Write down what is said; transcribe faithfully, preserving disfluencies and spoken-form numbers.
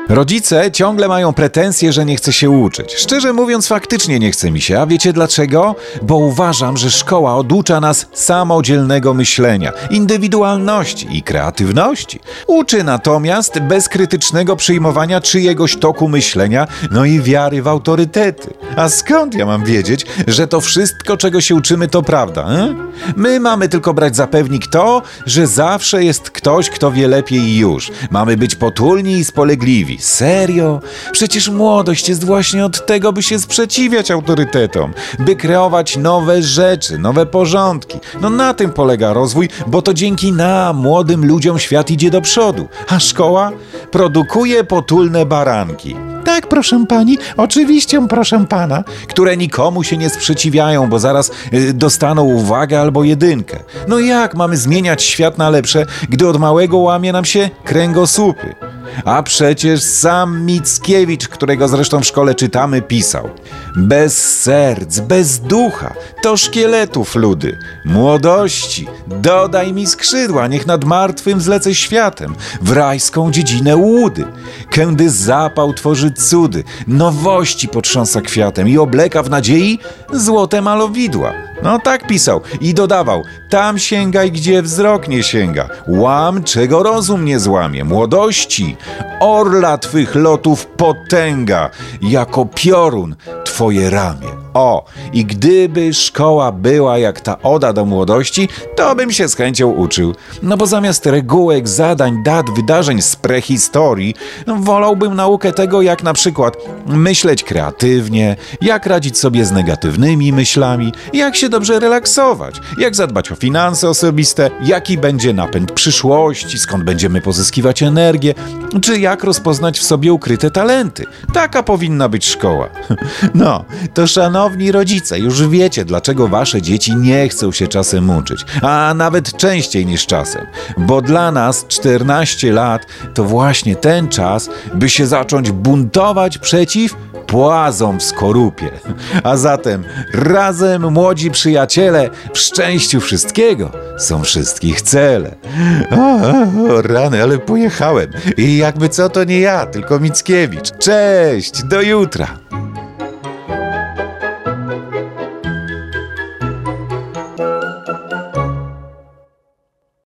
Rodzice ciągle mają pretensje, że nie chce się uczyć. Szczerze mówiąc, faktycznie nie chce mi się. A wiecie dlaczego? Bo uważam, że szkoła oducza nas samodzielnego myślenia, indywidualności i kreatywności. Uczy natomiast bezkrytycznego przyjmowania czyjegoś toku myślenia, no i wiary w autorytety. A skąd ja mam wiedzieć, że to wszystko, czego się uczymy, to prawda? Eh? My mamy tylko brać za pewnik to, że zawsze jest ktoś, kto wie lepiej i już. Mamy być potulni i spolegliwi. Serio? Przecież młodość jest właśnie od tego, by się sprzeciwiać autorytetom, by kreować nowe rzeczy, nowe porządki. No na tym polega rozwój, bo to dzięki nam, młodym ludziom, świat idzie do przodu. A szkoła produkuje potulne baranki. Tak, proszę pani, oczywiście, proszę pana, które nikomu się nie sprzeciwiają, bo zaraz y, dostaną uwagę albo jedynkę. No jak mamy zmieniać świat na lepsze, gdy od małego łamie nam się kręgosłupy? A przecież sam Mickiewicz, którego zresztą w szkole czytamy, pisał: bez serc, bez ducha, to szkieletów ludy. Młodości, dodaj mi skrzydła, niech nad martwym zlecę światem, w rajską dziedzinę łudy. Kędy zapał tworzy cudy, nowości potrząsa kwiatem i obleka w nadziei złote malowidła. No tak pisał i dodawał: tam sięgaj, gdzie wzrok nie sięga, łam, czego rozum nie złamie, młodości, orla twych lotów potęga, jako piorun twoje ramię. O, i gdyby szkoła była jak ta oda do młodości, to bym się z chęcią uczył. No bo zamiast regułek, zadań, dat, wydarzeń z prehistorii, no, wolałbym naukę tego, jak na przykład myśleć kreatywnie, jak radzić sobie z negatywnymi myślami, jak się dobrze relaksować, jak zadbać o finanse osobiste, jaki będzie napęd przyszłości, skąd będziemy pozyskiwać energię, czy jak rozpoznać w sobie ukryte talenty. Taka powinna być szkoła. No, to szanowni rodzice, już wiecie, dlaczego wasze dzieci nie chcą się czasem uczyć, a nawet częściej niż czasem. Bo dla nas czternaście lat to właśnie ten czas, by się zacząć buntować przeciw płazom w skorupie. A zatem razem, młodzi przyjaciele, w szczęściu wszystkiego są wszystkich cele. O, o, o rany, ale pojechałem. I jakby co, to nie ja, tylko Mickiewicz. Cześć, do jutra.